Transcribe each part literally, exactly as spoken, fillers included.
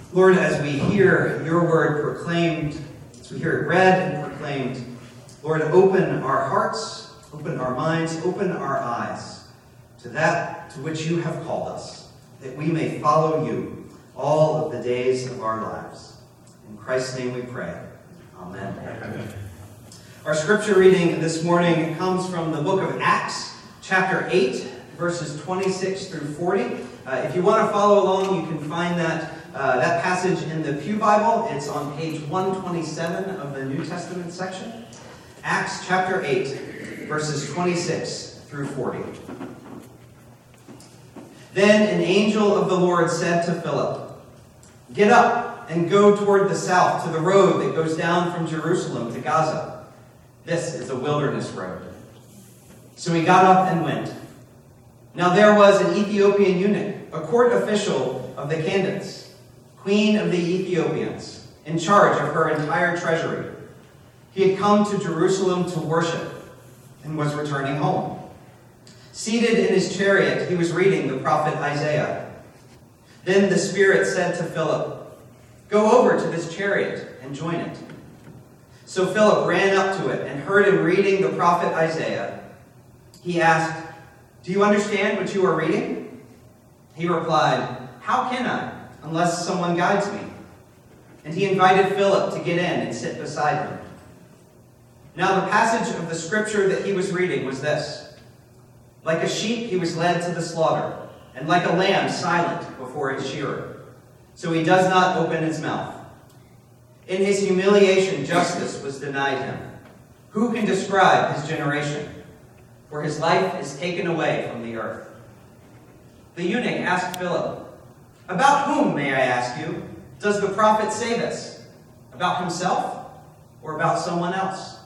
Lord, as we hear your word proclaimed, as we hear it read and proclaimed, Lord, open our hearts, open our minds, open our eyes to that to which you have called us, that we may follow you all of the days of our lives. In Christ's name we pray. Amen. Amen. Our scripture reading this morning comes from the book of Acts, chapter eight, verses twenty-six through forty. Uh, if you want to follow along, you can find that uh, that passage in the Pew Bible. It's on page one twenty-seven of the New Testament section. Acts chapter eight, verses twenty-six through forty. Then an angel of the Lord said to Philip, "Get up and go toward the south to the road that goes down from Jerusalem to Gaza. This is a wilderness road." So he got up and went. Now there was an Ethiopian eunuch, a court official of the Candace, queen of the Ethiopians, in charge of her entire treasury. He had come to Jerusalem to worship and was returning home. Seated in his chariot, he was reading the prophet Isaiah. Then the Spirit said to Philip, "Go over to this chariot and join it." So Philip ran up to it and heard him reading the prophet Isaiah. He asked, "Do you understand what you are reading?" He replied, "How can I, unless someone guides me?" And he invited Philip to get in and sit beside him. Now the passage of the scripture that he was reading was this: "Like a sheep he was led to the slaughter, and like a lamb silent before his shearer. So he does not open his mouth. In his humiliation justice was denied him. Who can describe his generation? For his life is taken away from the earth." The eunuch asked Philip, "About whom, may I ask you, does the prophet say this? About himself or about someone else?"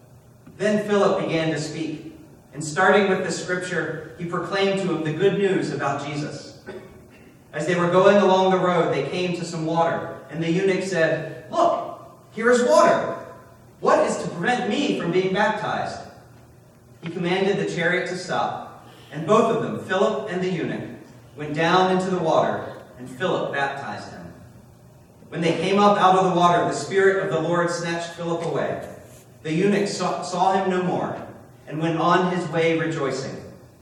Then Philip began to speak, and starting with the scripture, he proclaimed to him the good news about Jesus. As they were going along the road, they came to some water, and the eunuch said, "Look, here is water. What is to prevent me from being baptized?" He commanded the chariot to stop, and both of them, Philip and the eunuch, went down into the water, and Philip baptized him. When they came up out of the water, the Spirit of the Lord snatched Philip away. The eunuch saw, saw him no more, and went on his way rejoicing.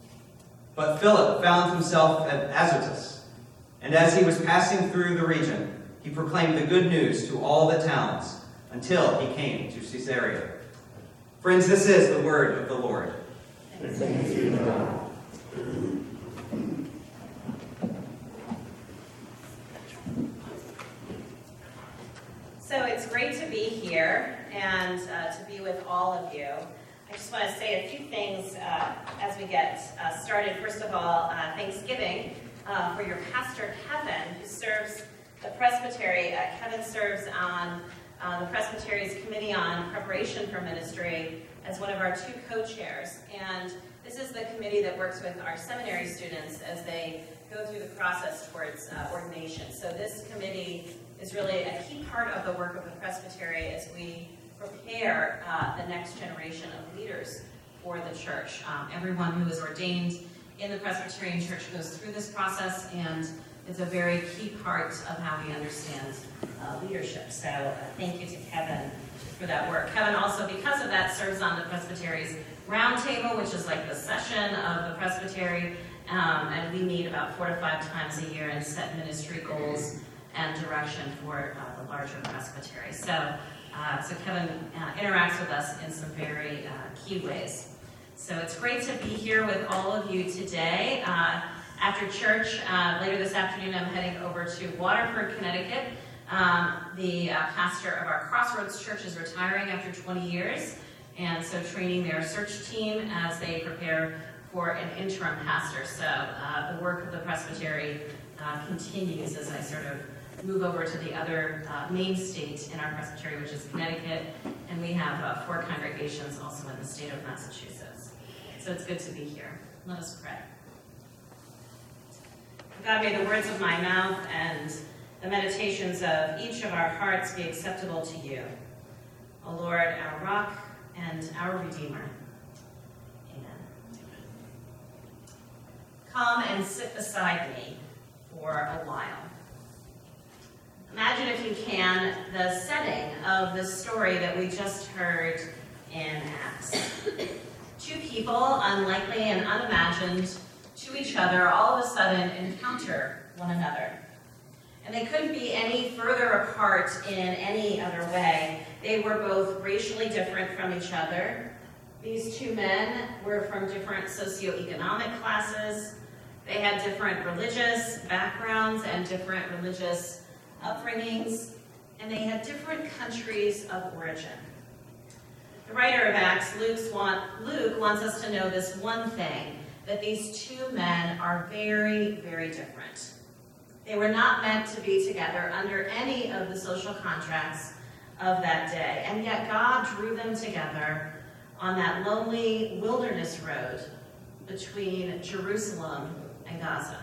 But Philip found himself at Azotus, and as he was passing through the region, he proclaimed the good news to all the towns, until he came to Caesarea. Friends, this is the word of the Lord. Thanks be to God. So it's great to be here and uh, to be with all of you. I just want to say a few things uh, as we get uh, started. First of all, uh, Thanksgiving uh, for your pastor, Kevin, who serves the presbytery. Uh, Kevin serves on Uh, the Presbytery's Committee on Preparation for Ministry as one of our two co-chairs. And this is the committee that works with our seminary students as they go through the process towards uh, ordination. So this committee is really a key part of the work of the Presbytery as we prepare uh, the next generation of leaders for the church. Um, everyone who is ordained in the Presbyterian Church goes through this process, and it's a very key part of how we understand uh, leadership. So uh, thank you to Kevin for that work. Kevin also, because of that, serves on the Presbytery's Roundtable, which is like the session of the Presbytery, um, and we meet about four to five times a year and set ministry goals and direction for uh, the larger Presbytery. So, uh, so Kevin uh, interacts with us in some very uh, key ways. So it's great to be here with all of you today. Uh, After church, uh, later this afternoon, I'm heading over to Waterford, Connecticut. Um, the uh, pastor of our Crossroads Church is retiring after twenty years, and so training their search team as they prepare for an interim pastor. So uh, the work of the Presbytery uh, continues as I sort of move over to the other uh, main state in our Presbytery, which is Connecticut, and we have uh, four congregations also in the state of Massachusetts. So it's good to be here. Let us pray. God, may the words of my mouth and the meditations of each of our hearts be acceptable to you, O Lord, our rock and our Redeemer. Amen. Come and sit beside me for a while. Imagine, if you can, the setting of the story that we just heard in Acts. Two people, unlikely and unimagined to each other, all of a sudden encounter one another. And they couldn't be any further apart in any other way. They were both racially different from each other. These two men were from different socioeconomic classes. They had different religious backgrounds and different religious upbringings, and they had different countries of origin. The writer of Acts, Luke's want, Luke, wants us to know this one thing, that these two men are very, very different. They were not meant to be together under any of the social contracts of that day, and yet God drew them together on that lonely wilderness road between Jerusalem and Gaza.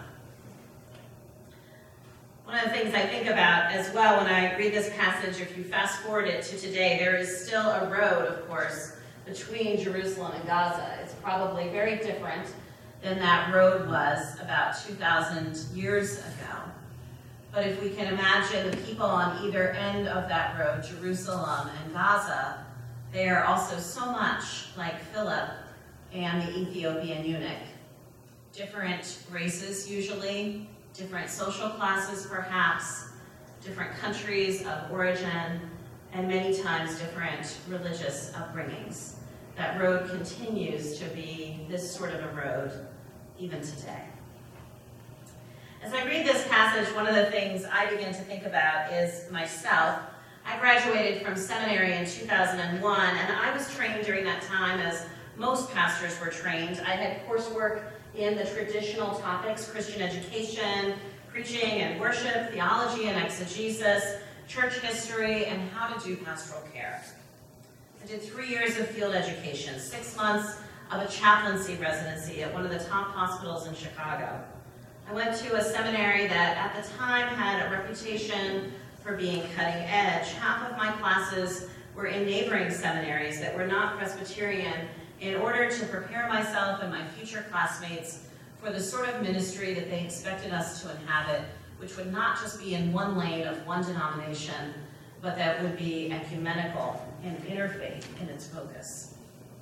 One of the things I think about as well when I read this passage, if you fast forward it to today, there is still a road, of course, between Jerusalem and Gaza. It's probably very different than that road was about two thousand years ago. But if we can imagine the people on either end of that road, Jerusalem and Gaza, they are also so much like Philip and the Ethiopian eunuch. Different races usually, different social classes perhaps, different countries of origin, and many times different religious upbringings. That road continues to be this sort of a road even today. As I read this passage, one of the things I begin to think about is myself. I graduated from seminary in two thousand one, and I was trained during that time as most pastors were trained. I had coursework in the traditional topics, Christian education, preaching and worship, theology and exegesis, church history, and how to do pastoral care. I did three years of field education, six months of a chaplaincy residency at one of the top hospitals in Chicago. I went to a seminary that at the time had a reputation for being cutting edge. Half of my classes were in neighboring seminaries that were not Presbyterian in order to prepare myself and my future classmates for the sort of ministry that they expected us to inhabit, which would not just be in one lane of one denomination, but that would be ecumenical and interfaith in its focus.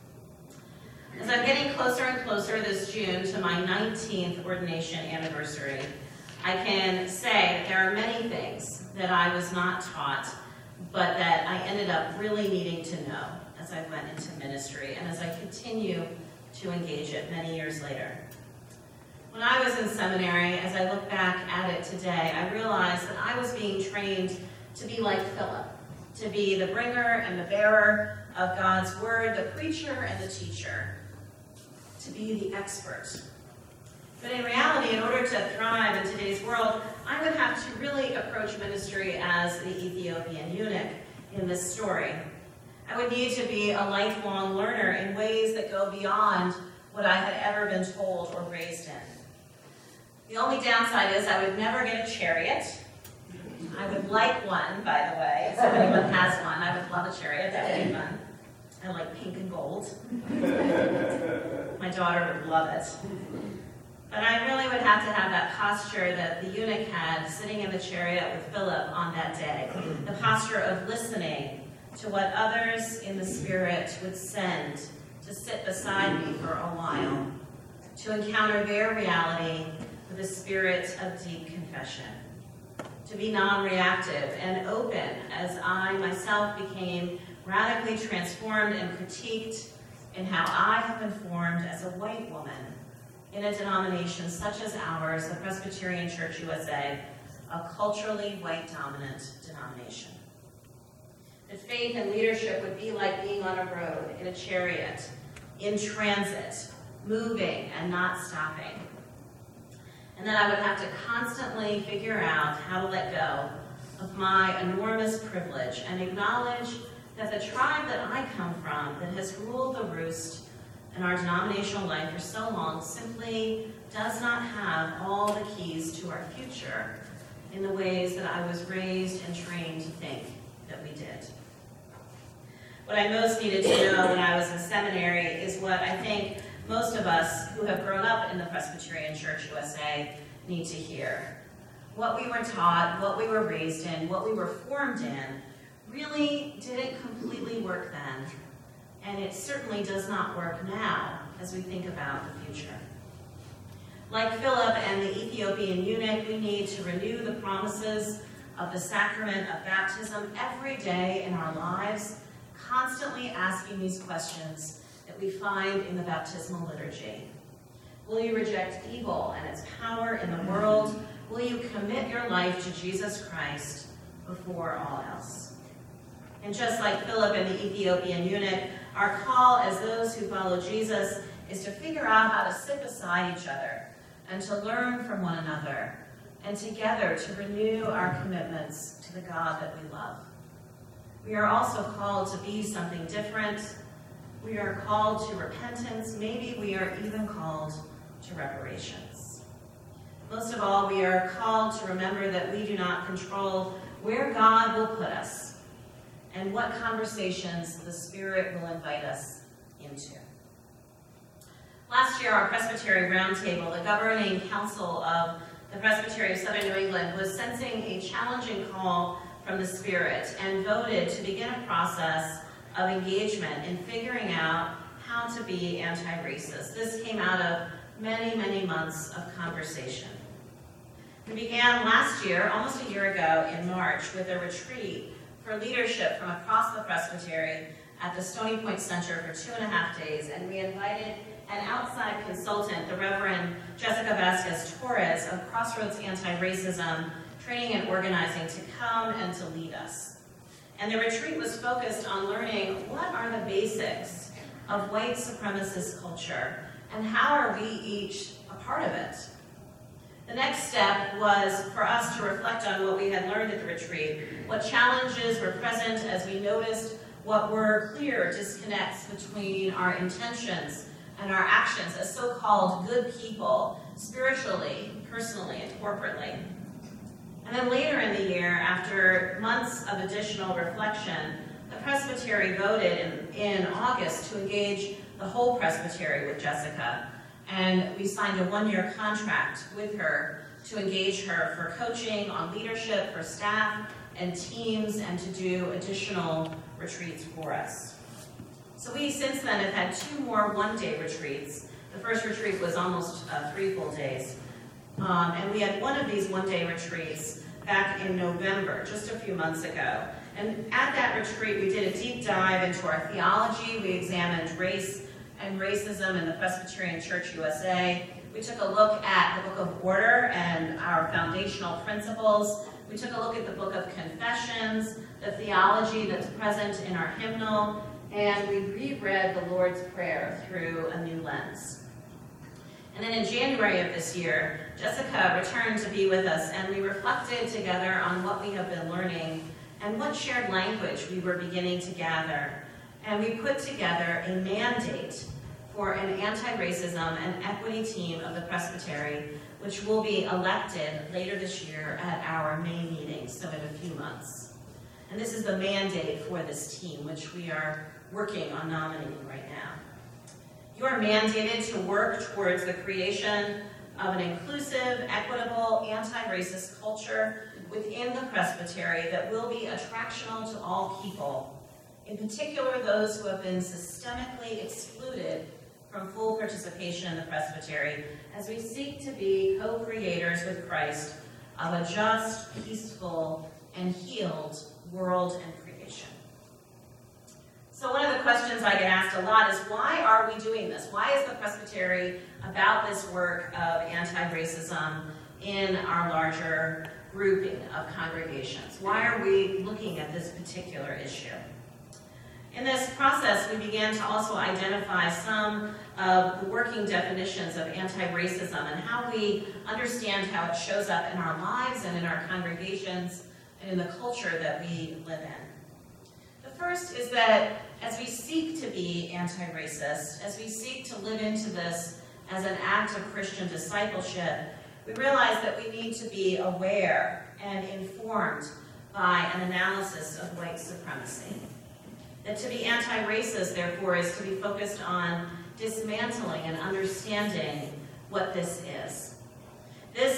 As I'm getting closer and closer this June to my nineteenth ordination anniversary, I can say that there are many things that I was not taught, but that I ended up really needing to know as I went into ministry and as I continue to engage it many years later. When I was in seminary, as I look back at it today, I realized that I was being trained to be like Philip, to be the bringer and the bearer of God's word, the preacher and the teacher, to be the expert. But in reality, in order to thrive in today's world, I would have to really approach ministry as the Ethiopian eunuch in this story. I would need to be a lifelong learner in ways that go beyond what I had ever been told or raised in. The only downside is I would never get a chariot. I would like one, by the way. If anyone has one, I would love a chariot. That would be fun. I like pink and gold. My daughter would love it. But I really would have to have that posture that the eunuch had sitting in the chariot with Philip on that day. The posture of listening to what others in the Spirit would send to sit beside me for a while, to encounter their reality with a spirit of deep confession, to be non-reactive and open as I myself became radically transformed and critiqued in how I have been formed as a white woman in a denomination such as ours, the Presbyterian Church U S A, a culturally white-dominant denomination. That faith and leadership would be like being on a road, in a chariot, in transit, moving and not stopping. And that I would have to constantly figure out how to let go of my enormous privilege and acknowledge that the tribe that I come from, that has ruled the roost in our denominational life for so long, simply does not have all the keys to our future in the ways that I was raised and trained to think that we did. What I most needed to know when I was in seminary is what I think most of us who have grown up in the Presbyterian Church U S A need to hear. what we were taught, what we were raised in, what we were formed in, really didn't completely work then. And it certainly does not work now as we think about the future. Like Philip and the Ethiopian eunuch, we need to renew the promises of the sacrament of baptism every day in our lives, constantly asking these questions that we find in the baptismal liturgy. Will you reject evil and its power in the world? Will you commit your life to Jesus Christ before all else? And just like Philip and the Ethiopian eunuch, our call as those who follow Jesus is to figure out how to sit beside each other and to learn from one another, and together to renew our commitments to the God that we love. We are also called to be something different. We are called to repentance. Maybe we are even called to reparations. Most of all, we are called to remember that we do not control where God will put us and what conversations the Spirit will invite us into. Last year, our Presbytery Roundtable, the governing council of the Presbytery of Southern New England, was sensing a challenging call from the Spirit and voted to begin a process of engagement in figuring out how to be anti-racist. This came out of many, many months of conversation. We began last year, almost a year ago, in March, with a retreat for leadership from across the Presbytery at the Stony Point Center for two and a half days, and we invited an outside consultant, the Reverend Jessica Vasquez-Torres of Crossroads Anti-Racism Training and Organizing, to come and to lead us. And the retreat was focused on learning what are the basics of white supremacist culture and how are we each a part of it. The next step was for us to reflect on what we had learned at the retreat, what challenges were present as we noticed what were clear disconnects between our intentions and our actions as so-called good people, spiritually, personally, and corporately. And then later in the year, after months of additional reflection, the Presbytery voted in, in August to engage the whole Presbytery with Jessica. And we signed a one-year contract with her to engage her for coaching on leadership for staff and teams and to do additional retreats for us. So we, since then, have had two more one-day retreats. The first retreat was almost uh, three full days. Um, and we had one of these one-day retreats back in November, just a few months ago. And at that retreat, we did a deep dive into our theology. We examined race and racism in the Presbyterian Church U S A. We took a look at the Book of Order and our foundational principles. We took a look at the Book of Confessions, the theology that's present in our hymnal, and we reread the Lord's Prayer through a new lens. And then in January of this year, Jessica returned to be with us, and we reflected together on what we have been learning and what shared language we were beginning to gather. And we put together a mandate for an anti-racism and equity team of the Presbytery, which will be elected later this year at our May meeting, so in a few months. And this is the mandate for this team, which we are working on nominating right now. You are mandated to work towards the creation of an inclusive, equitable, anti-racist culture within the Presbytery that will be attractional to all people, in particular those who have been systemically excluded from full participation in the Presbytery, as we seek to be co-creators with Christ of a just, peaceful, and healed world and creation. So one of the questions I get asked a lot is, why are we doing this? Why is the Presbytery about this work of anti-racism in our larger grouping of congregations? Why are we looking at this particular issue? In this process, we began to also identify some of the working definitions of anti-racism and how we understand how it shows up in our lives and in our congregations and in the culture that we live in. The first is that as we seek to be anti-racist, as we seek to live into this as an act of Christian discipleship, we realize that we need to be aware and informed by an analysis of white supremacy. That to be anti-racist, therefore, is to be focused on dismantling and understanding what this is. This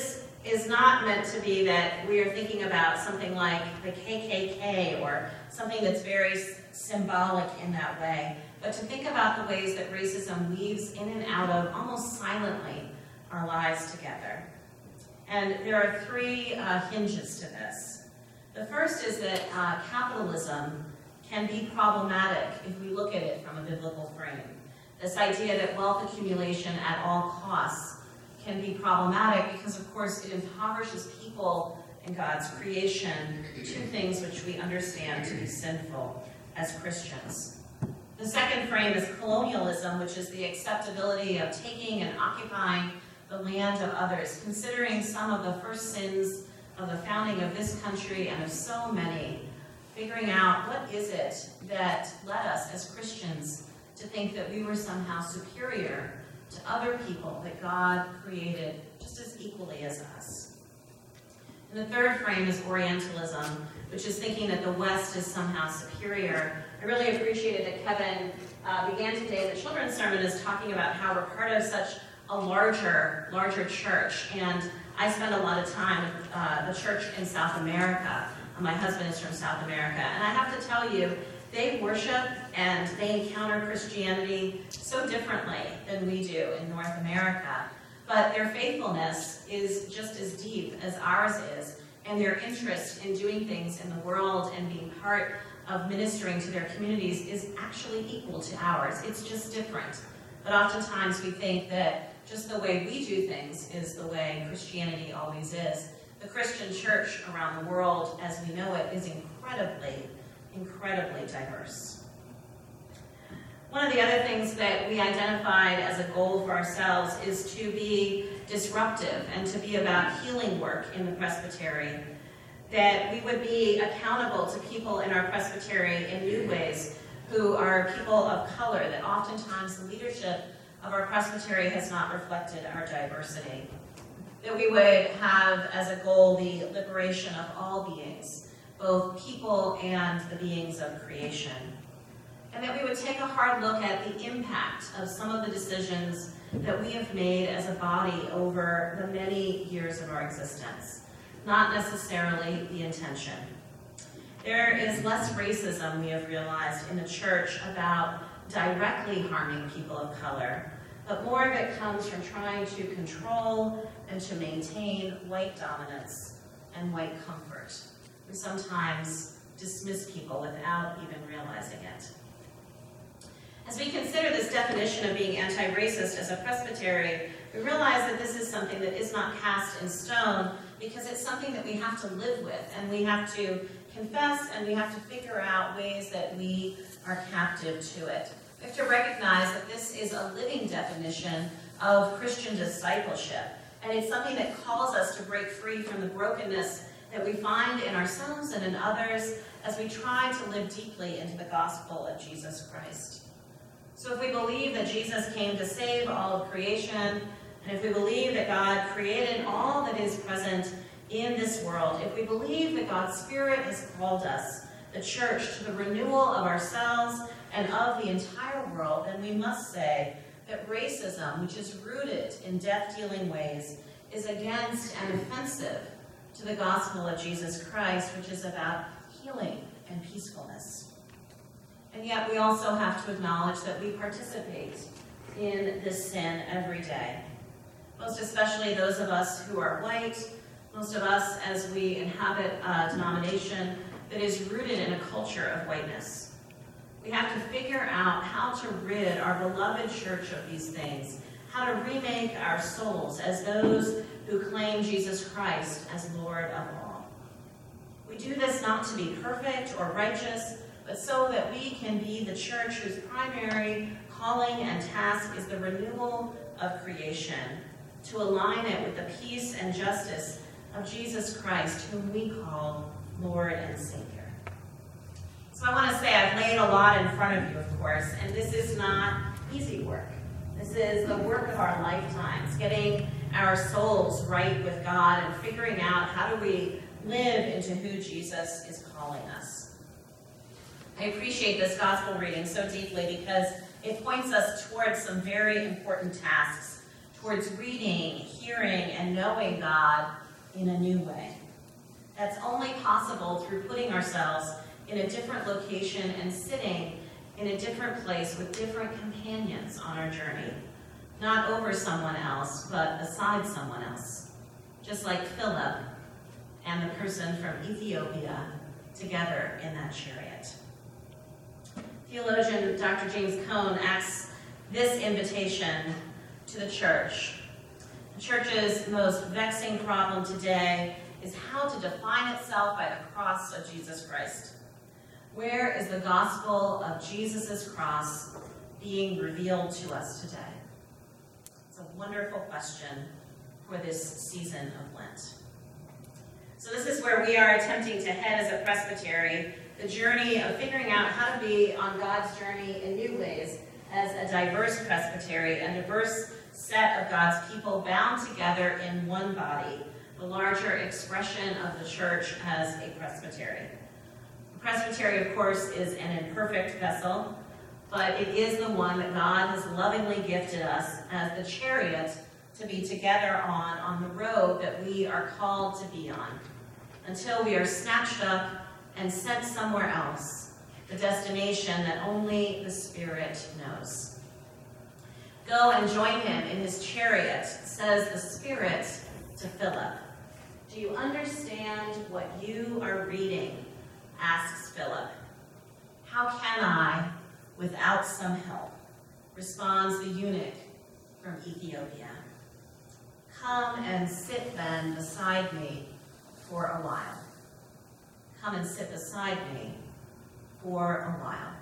is not meant to be that we are thinking about something like the K K K or something that's very symbolic in that way, but to think about the ways that racism weaves in and out of, almost silently, our lives together. And there are three uh, hinges to this. The first is that uh, capitalism can be problematic if we look at it from a biblical frame. This idea that wealth accumulation at all costs can be problematic because, of course, it impoverishes people and God's creation, two things which we understand to be sinful as Christians. The second frame is colonialism, which is the acceptability of taking and occupying the land of others, considering some of the first sins of the founding of this country and of so many, figuring out what is it that led us as Christians to think that we were somehow superior to other people that God created just as equally as us. And the third frame is Orientalism, which is thinking that the West is somehow superior. I really appreciated that Kevin uh, began today the children's sermon is talking about how we're part of such a larger, larger church. And I spend a lot of time with uh, the church in South America. My husband is from South America. And I have to tell you, they worship and they encounter Christianity so differently than we do in North America. But their faithfulness is just as deep as ours is, and their interest in doing things in the world and being part of ministering to their communities is actually equal to ours. It's just different. But oftentimes we think that just the way we do things is the way Christianity always is. The Christian church around the world, as we know it, is incredibly, incredibly diverse. One of the other things that we identified as a goal for ourselves is to be disruptive and to be about healing work in the presbytery. That we would be accountable to people in our presbytery in new ways who are people of color, that oftentimes the leadership of our presbytery has not reflected our diversity. That we would have as a goal the liberation of all beings, both people and the beings of creation. And that we would take a hard look at the impact of some of the decisions that we have made as a body over the many years of our existence, not necessarily the intention. There is less racism, we have realized, in the church about directly harming people of color, but more of it comes from trying to control and to maintain white dominance and white comfort. We sometimes dismiss people without even realizing it. As we consider this definition of being anti-racist as a presbytery, we realize that this is something that is not cast in stone because it's something that we have to live with, and we have to confess, and we have to figure out ways that we are captive to it. We have to recognize that this is a living definition of Christian discipleship, and it's something that calls us to break free from the brokenness that we find in ourselves and in others as we try to live deeply into the gospel of Jesus Christ. So if we believe that Jesus came to save all of creation, and if we believe that God created all that is present in this world, if we believe that God's Spirit has called us, the church, to the renewal of ourselves and of the entire world, then we must say that racism, which is rooted in death-dealing ways, is against and offensive to the gospel of Jesus Christ, which is about healing and peacefulness. And yet we also have to acknowledge that we participate in this sin every day. Most especially those of us who are white, most of us as we inhabit a denomination that is rooted in a culture of whiteness. We have to figure out how to rid our beloved church of these things, how to remake our souls as those who claim Jesus Christ as Lord of all. We do this not to be perfect or righteous, but so that we can be the church whose primary calling and task is the renewal of creation, to align it with the peace and justice of Jesus Christ, whom we call Lord and Savior. So I want to say I've laid a lot in front of you, of course, and this is not easy work. This is the work of our lifetimes, getting our souls right with God and figuring out how do we live into who Jesus is calling us. I appreciate this gospel reading so deeply because it points us towards some very important tasks, towards reading, hearing, and knowing God in a new way. That's only possible through putting ourselves in a different location and sitting in a different place with different companions on our journey. Not over someone else, but beside someone else. Just like Philip and the person from Ethiopia together in that chariot. Theologian Doctor James Cone asks this invitation to the church. The church's most vexing problem today is how to define itself by the cross of Jesus Christ. Where is the gospel of Jesus' cross being revealed to us today? It's a wonderful question for this season of Lent. So this is where we are attempting to head as a presbytery, the journey of figuring out how to be on God's journey in new ways as a diverse presbytery, a diverse set of God's people bound together in one body, the larger expression of the church as a presbytery. The presbytery, of course, is an imperfect vessel, but it is the one that God has lovingly gifted us as the chariot to be together on, on the road that we are called to be on, until we are snatched up and sent somewhere else, the destination that only the Spirit knows. Go and join him in his chariot, says the Spirit to Philip. Do you understand what you are reading? Asks Philip. How can I without some help? Responds the eunuch from Ethiopia. Come and sit then beside me for a while. Come and sit beside me for a while.